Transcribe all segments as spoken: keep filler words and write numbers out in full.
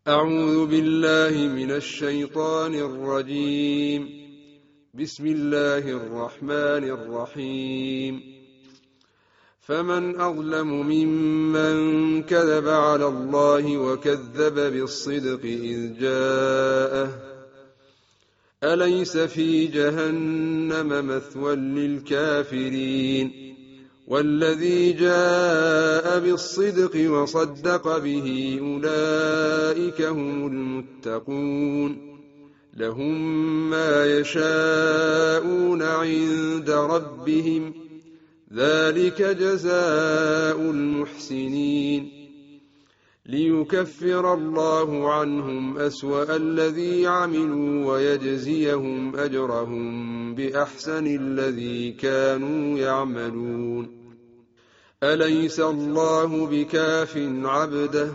أعوذ بالله من الشيطان الرجيم. بسم الله الرحمن الرحيم. فمن أظلم ممن كذب على الله وكذب بالصدق إذ جاءه أليس في جهنم مثوى للكافرين والذي جاء بالصدق وصدق به أولئك هم المتقون لهم ما يشاءون عند ربهم ذلك جزاء المحسنين ليكفر الله عنهم أسوأ الذي عملوا ويجزيهم أجرهم بأحسن الذي كانوا يعملون أليس الله بكاف عبده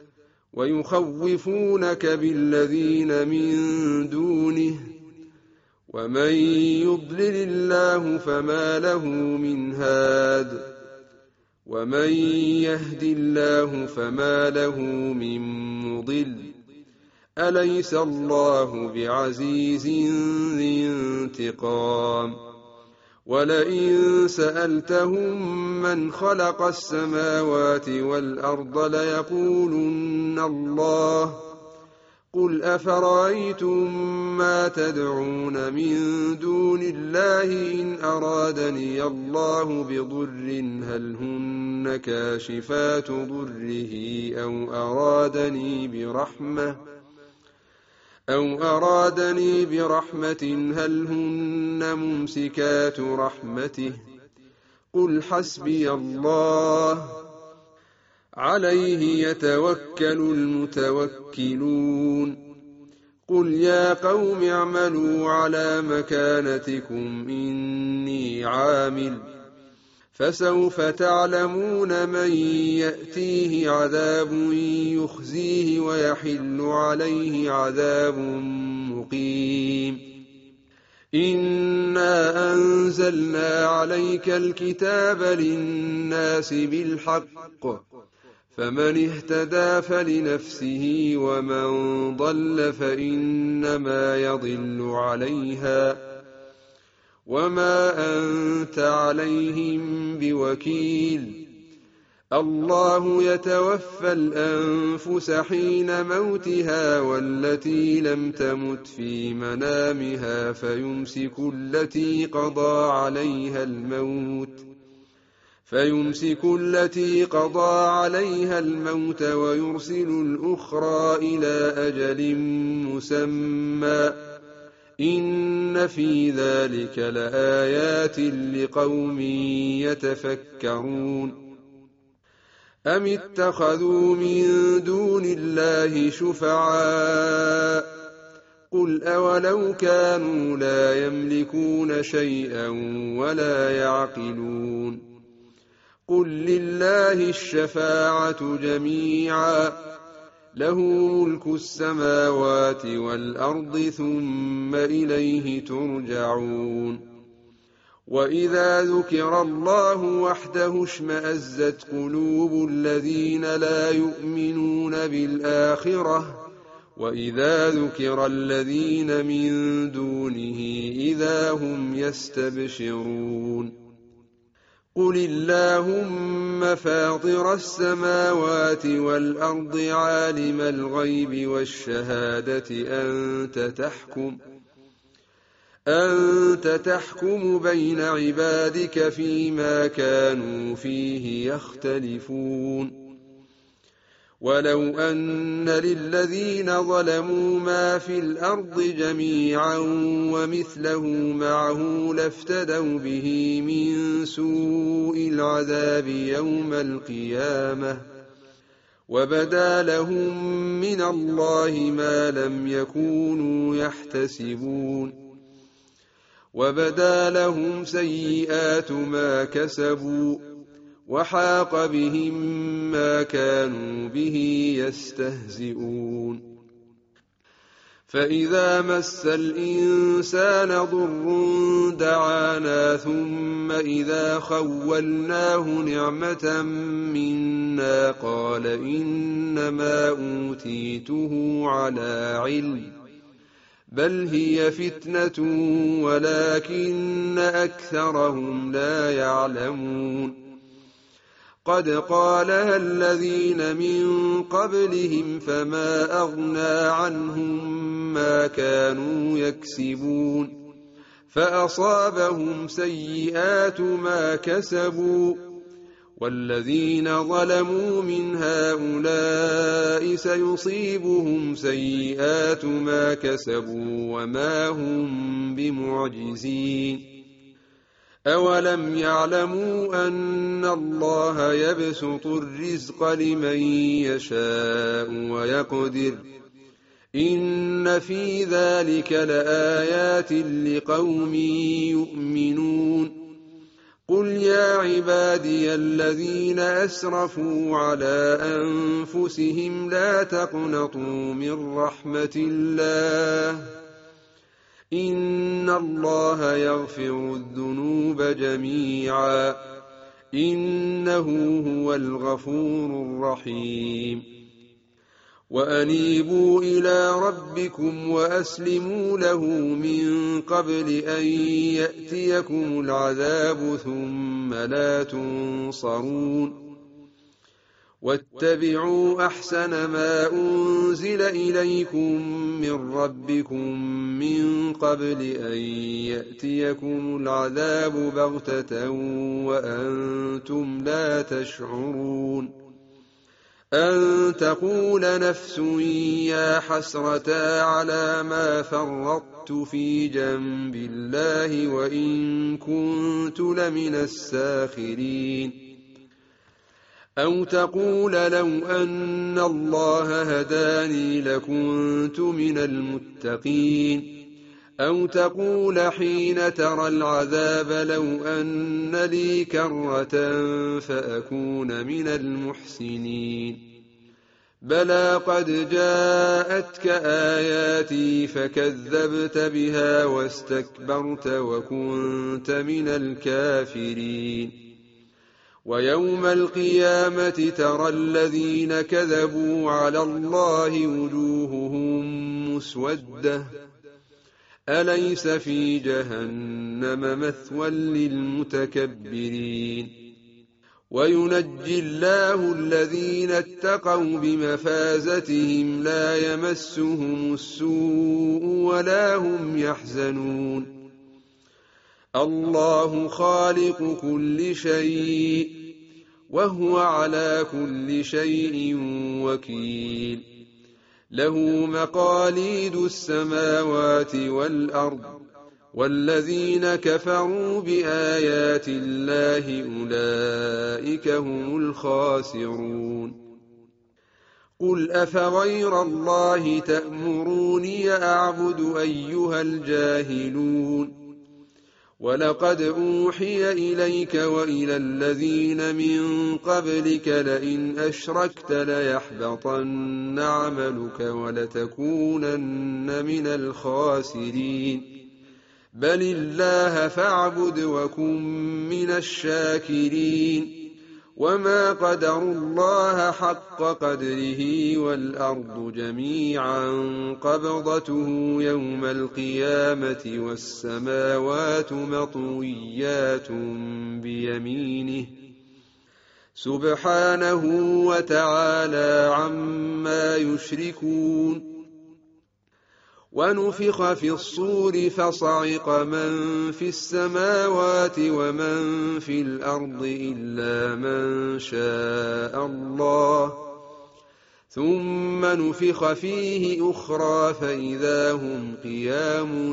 ويخوفونك بالذين من دونه ومن يضلل الله فما له من هاد ومن يهد الله فما له من مضل أليس الله بعزيز ذي انتقام ولئن سألتهم من خلق السماوات والأرض ليقولن الله قل أفرأيتم ما تدعون من دون الله إن أرادني الله بضر هل هن كاشفات ضره أو أرادني برحمة أو أرادني برحمة هل هن ممسكات رحمته قل حسبي الله عليه يتوكل المتوكلون قل يا قوم اعملوا على مكانتكم إني عامل فسوف تعلمون من يأتيه عذاب يخزيه ويحل عليه عذاب مقيم إنا أنزلنا عليك الكتاب للناس بالحق فمن اهتدى فلنفسه ومن ضل فإنما يضل عليها وما أنت عليهم بوكيل الله يتوفى الأنفس حين موتها والتي لم تمت في منامها فيمسك التي قضى عليها الموت فيمسك التي قضى عليها الموت ويرسل الأخرى إلى أجل مسمى إن في ذلك لآيات لقوم يتفكرون أم اتخذوا من دون الله شفعاء قل أولو كانوا لا يملكون شيئا ولا يعقلون قل لله الشفاعة جميعا له ملك السماوات والأرض ثم إليه ترجعون وإذا ذكر الله وحده اشمأزت قلوب الذين لا يؤمنون بالآخرة وإذا ذكر الذين من دونه إذا هم يستبشرون قل اللهم فاطر السماوات والأرض عالم الغيب والشهادة أنت تحكم أنت تحكم بين عبادك فيما كانوا فيه يختلفون ولو أن للذين ظلموا ما في الأرض جميعا ومثله معه لافتدوا به من سوء العذاب يوم القيامة وبدا لهم من الله ما لم يكونوا يحتسبون وبدا لهم سيئات ما كسبوا وحاق بهم ما كانوا به يستهزئون فإذا مس الإنسان ضر دعانا ثم إذا خولناه نعمة منا قال إنما أوتيته على علم بل هي فتنة ولكن أكثرهم لا يعلمون قد قالها الذين من قبلهم فما أغنى عنهم ما كانوا يكسبون فأصابهم سيئات ما كسبوا والذين ظلموا من هؤلاء سيصيبهم سيئات ما كسبوا وما هم بمعجزين أولم يعلموا أن الله يبسط الرزق لمن يشاء ويقدر إن في ذلك لآيات لقوم يؤمنون قل يا عبادي الذين أسرفوا على أنفسهم لا تقنطوا من رحمة الله إن الله يغفر الذنوب جميعا إنه هو الغفور الرحيم وأنيبوا إلى ربكم وأسلموا له من قبل أن يأتيكم العذاب ثم لا تنصرون واتبعوا أحسن ما أنزل إليكم من ربكم من قبل أن يأتيكم العذاب بغتة وأنتم لا تشعرون أن تقول نفس يا حسرتا على ما فرطت في جنب الله وإن كنت لمن الساخرين أو تقول لو أن الله هداني لكنت من المتقين أو تقول حين ترى العذاب لو أن لي كرة فأكون من المحسنين بلى قد جاءتك آياتي فكذبت بها واستكبرت وكنت من الكافرين ويوم القيامة ترى الذين كذبوا على الله وجوههم مسودة أليس في جهنم مثوى للمتكبرين وينجي الله الذين اتقوا بمفازتهم لا يمسهم السوء ولا هم يحزنون الله خالق كل شيء وهو على كل شيء وكيل له مقاليد السماوات والأرض والذين كفروا بآيات الله أولئك هم الخاسرون قل أفغير الله تأمروني أعبد أيها الجاهلون ولقد أوحي إليك وإلى الذين من قبلك لئن أشركت ليحبطن عملك ولتكونن من الخاسرين بل الله فاعبد وكن من الشاكرين وما قدروا الله حق قدره والأرض جميعا قبضته يوم القيامة والسماوات مطويات بيمينه سبحانه وتعالى عما يشركون ونفخ في الصور فصعق من في السماوات ومن في الأرض إلا من شاء الله ثم نفخ فيه أخرى فإذا هم قيام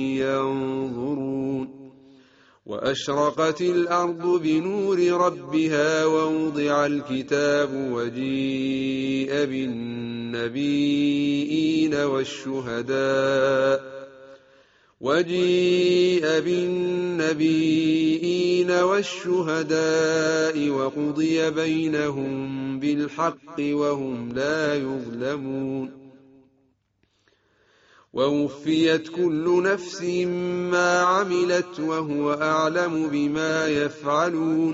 ينظرون وأشرقت الأرض بنور ربها ووضع الكتاب وجيء بالنبيين والشهداء وجيء بالنبيين والشهداء وقضي بينهم بالحق وهم لا يظلمون ووفيت كل نفس ما عملت وهو أعلم بما يفعلون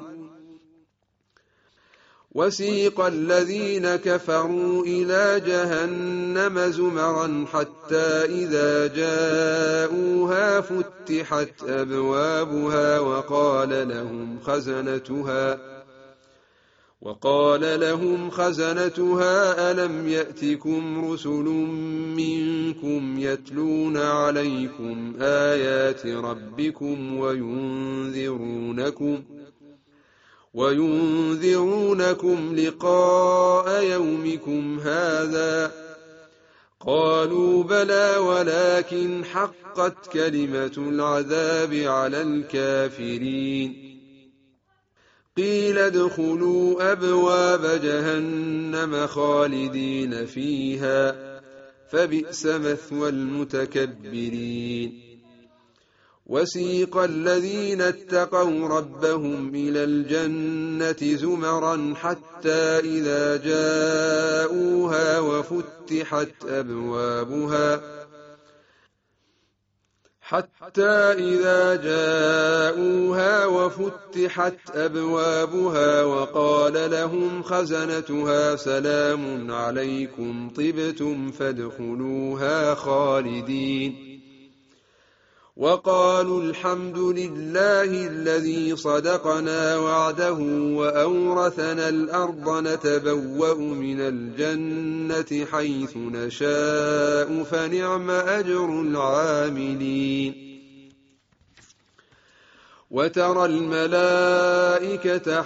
وسيق الذين كفروا إلى جهنم زمرا حتى إذا جاءوها فتحت أبوابها وقال لهم خزنتها وقال لهم خزنتها ألم يأتكم رسل منكم يتلون عليكم آيات ربكم وينذرونكم وينذرونكم لقاء يومكم هذا قالوا بلى ولكن حقت كلمة العذاب على الكافرين قيل ادخلوا أبواب جهنم خالدين فيها فبئس مثوى المتكبرين وسيق الذين اتقوا ربهم إلى الجنة زمرا حتى إذا جاءوها وفتحت أبوابها حتى إذا جاءوها وفتحت أبوابها وقال لهم خزنتها سلام عليكم طبتم فادخلوها خالدين وقالوا الحمد لله الذي صدقنا وعده وأورثنا الأرض نتبوأ من الجنة حيث نشاء فنعم أجر العاملين وترى الملائكة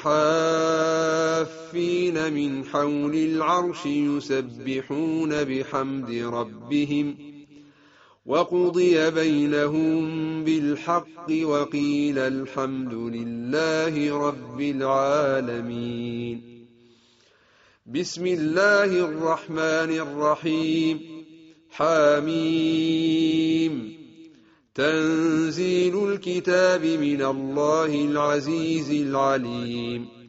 حافين من حول العرش يسبحون بحمد ربهم وقضي بينهم بالحق وقيل الحمد لله رب العالمين بسم الله الرحمن الرحيم حميم تنزيل الكتاب من الله العزيز العليم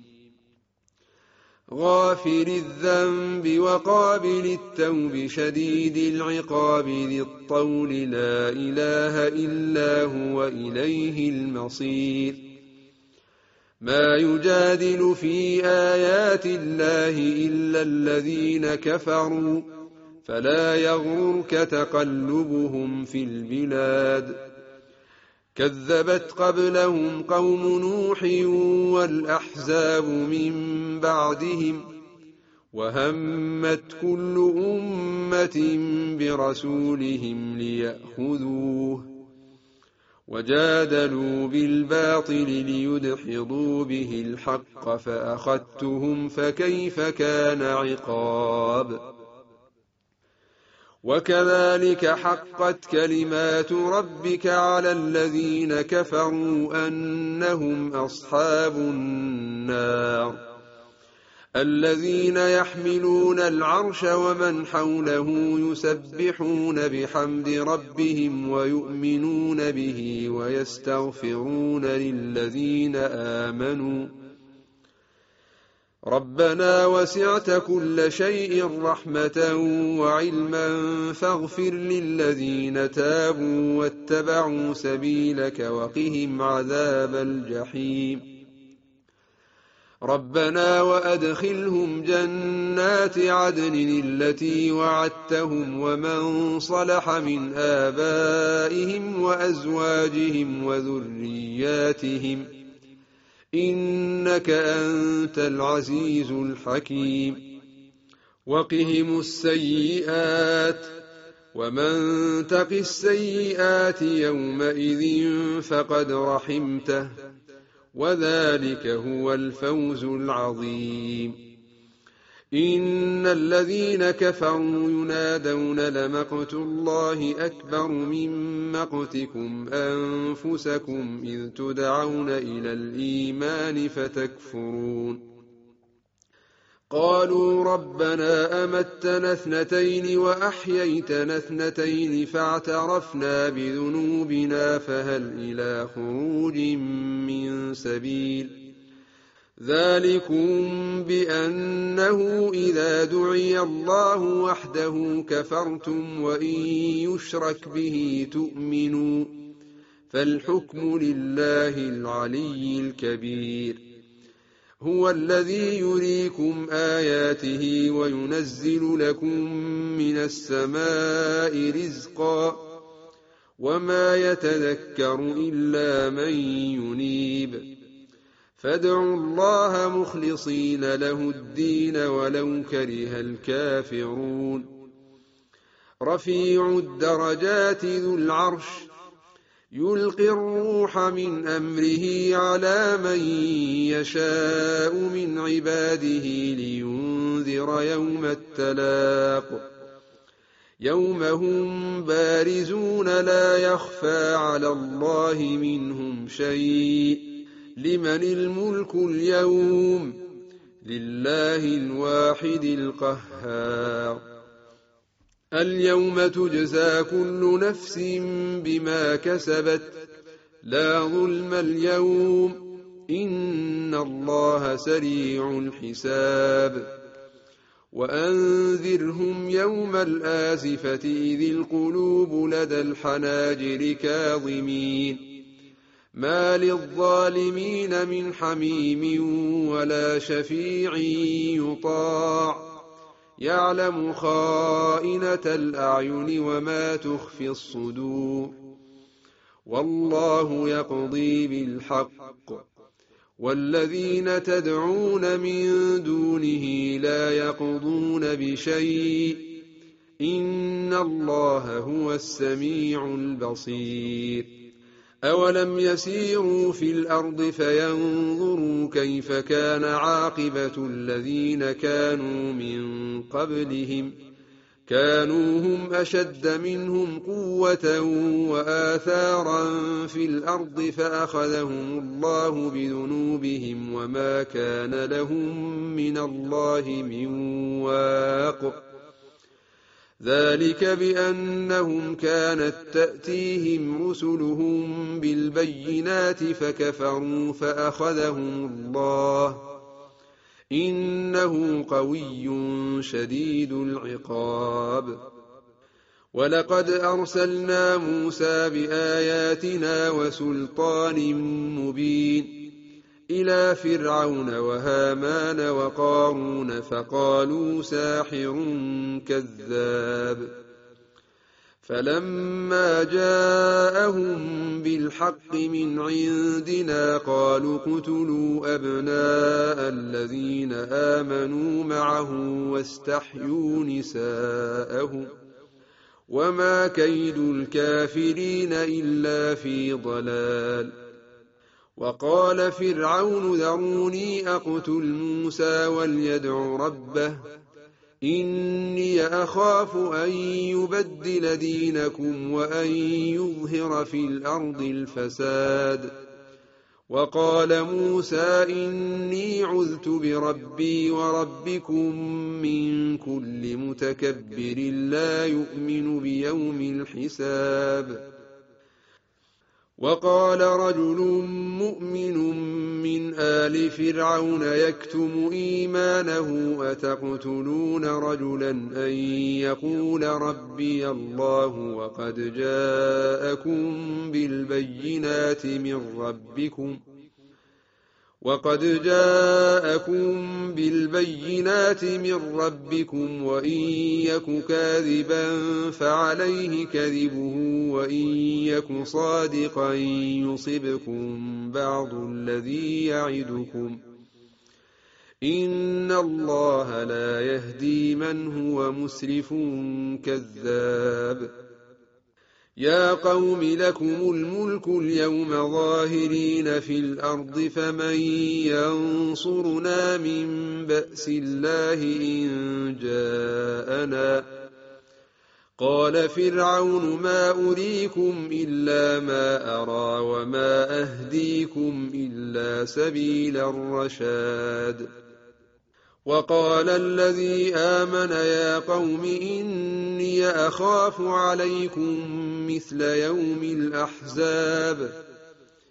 غافر الذنب وقابل التوب شديد العقاب ذي الطول لا إله إلا هو إليه المصير ما يجادل في آيات الله إلا الذين كفروا فلا يغررك تقلبهم في البلاد كذبت قبلهم قوم نوح والأحزاب من بعدهم وهمت كل أمة برسولهم ليأخذوه وجادلوا بالباطل ليدحضوا به الحق فأخذتهم فكيف كان عقاب وكذلك حقت كلمات ربك على الذين كفروا أنهم أصحاب النار الذين يحملون العرش ومن حوله يسبحون بحمد ربهم ويؤمنون به ويستغفرون للذين آمنوا ربنا وسعت كل شيء رحمة وعلما فاغفر للذين تابوا واتبعوا سبيلك وقهم عذاب الجحيم ربنا وأدخلهم جنات عدن التي وعدتهم ومن صلح من آبائهم وأزواجهم وذرياتهم إنك أنت العزيز الحكيم وقهم السيئات ومن تق السيئات يومئذ فقد رحمته وذلك هو الفوز العظيم إن الذين كفروا ينادون لمقت الله أكبر من مقتكم أنفسكم إذ تدعون إلى الإيمان فتكفرون قالوا ربنا أمتنا اثنتين وأحييتنا اثنتين فاعترفنا بذنوبنا فهل إلى خروج من سبيل ذلكم بأنه إذا دعي الله وحده كفرتم وإن يشرك به تؤمنوا فالحكم لله العلي الكبير هو الذي يريكم آياته وينزل لكم من السماء رزقا وما يتذكر إلا من ينيب فادعوا الله مخلصين له الدين ولو كره الكافرون رفيع الدرجات ذو العرش يلقي الروح من أمره على من يشاء من عباده لينذر يوم التلاق يوم هم بارزون لا يخفى على الله منهم شيء لمن الملك اليوم لله الواحد القهار اليوم تجزى كل نفس بما كسبت لا ظلم اليوم إن الله سريع الحساب وأنذرهم يوم الآزفة إذ القلوب لدى الحناجر كاظمين ما للظالمين من حميم ولا شفيع يطاع يعلم خائنة الأعين وما تخفي الصدور والله يقضي بالحق والذين تدعون من دونه لا يقضون بشيء إن الله هو السميع البصير أولم يسيروا في الأرض فينظروا كيف كان عاقبة الذين كانوا من قبلهم كانوا هم أشد منهم قوة وآثارا في الأرض فأخذهم الله بذنوبهم وما كان لهم من الله من واق ذلك بأنهم كانت تأتيهم رسلهم بالبينات فكفروا فأخذهم الله إنه قوي شديد العقاب ولقد أرسلنا موسى بآياتنا وسلطان مبين إلى فرعون وهامان وقارون فقالوا ساحر كذاب فلما جاءهم بالحق من عندنا قالوا اقتلوا أبناء الذين آمنوا معه واستحيوا نساءهم وما كيد الكافرين إلا في ضلال وقال فرعون ذروني أقتل موسى وليدع ربه إني أخاف أن يبدل دينكم وأن يظهر في الأرض الفساد وقال موسى إني عذت بربي وربكم من كل متكبر لا يؤمن بيوم الحساب وقال رجل مؤمن من آل فرعون يكتم إيمانه أتقتلون رجلا أن يقول ربي الله وقد جاءكم بالبينات من ربكم وقد جاءكم بالبينات من ربكم وإن يك كاذبا فعليه كذبه وإن يك صادقا يصبكم بعض الذي يعدكم إن الله لا يهدي من هو مسرف كذاب يا قوم لكم الملك اليوم ظاهرين في الأرض فمن ينصرنا من بأس الله إن جاءنا قال فرعون ما أريكم إلا ما أرى وما أهديكم إلا سبيل الرشاد وقال الذي آمن يا قوم إني أخاف عليكم مثل يوم الأحزاب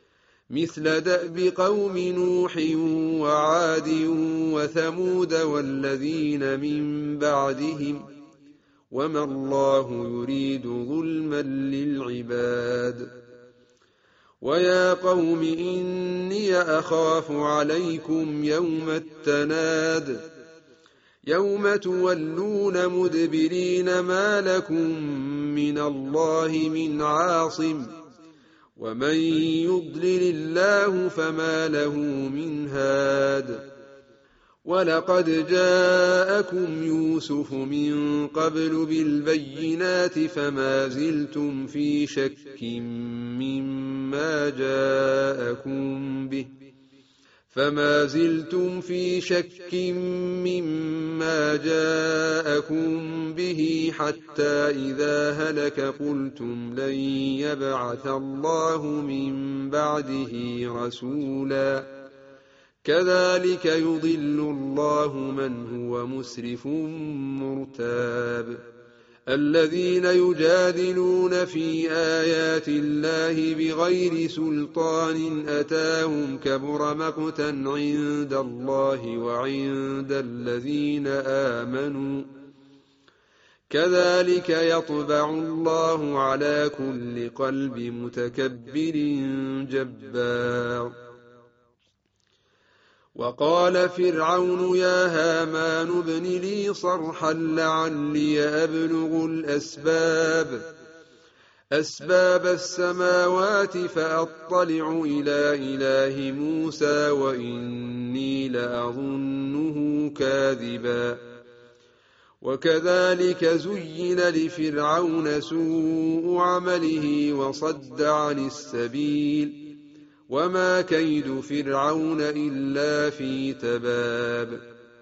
مثل دأب قوم نوح وعاد وثمود والذين من بعدهم وما الله يريد ظلما للعباد ويا قوم إني أخاف عليكم يوم التناد يوم تولون مدبرين ما لكم من الله من عاصم ومن يضلل الله فما له من هاد ولقد جاءكم يوسف من قبل بالبينات فما زلتم في شك مما جاءكم به فما زلتم في شك مما جاءكم به حتى إذا هلك قلتم لن يبعث الله من بعده رسولا كذلك يضل الله من هو مسرف مرتاب الذين يجادلون في آيات الله بغير سلطان أتاهم كبر مقتا عند الله وعند الذين آمنوا كذلك يطبع الله على كل قلب متكبر جبار وقال فرعون يا هامان ابن لي صرحا لعلي أبلغ الأسباب أسباب السماوات فأطلع إلى إله موسى وإني لأظنه كاذبا وكذلك زين لفرعون سوء عمله وصد عن السبيل وما كيد فرعون إلا في تباب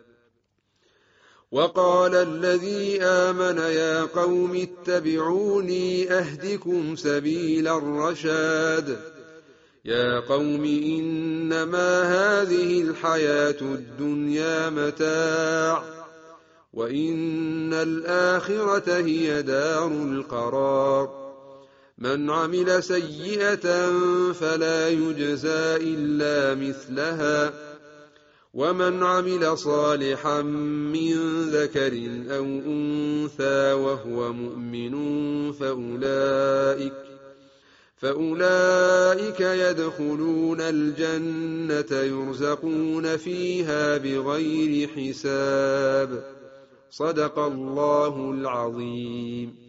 وقال الذي آمن يا قوم اتبعوني أهدكم سبيل الرشاد يا قوم إنما هذه الحياة الدنيا متاع وإن الآخرة هي دار القرار من عمل سيئة فلا يجزى إلا مثلها ومن عمل صالحا من ذكر أو أنثى وهو مؤمن فأولئك, فأولئك يدخلون الجنة يرزقون فيها بغير حساب صدق الله العظيم.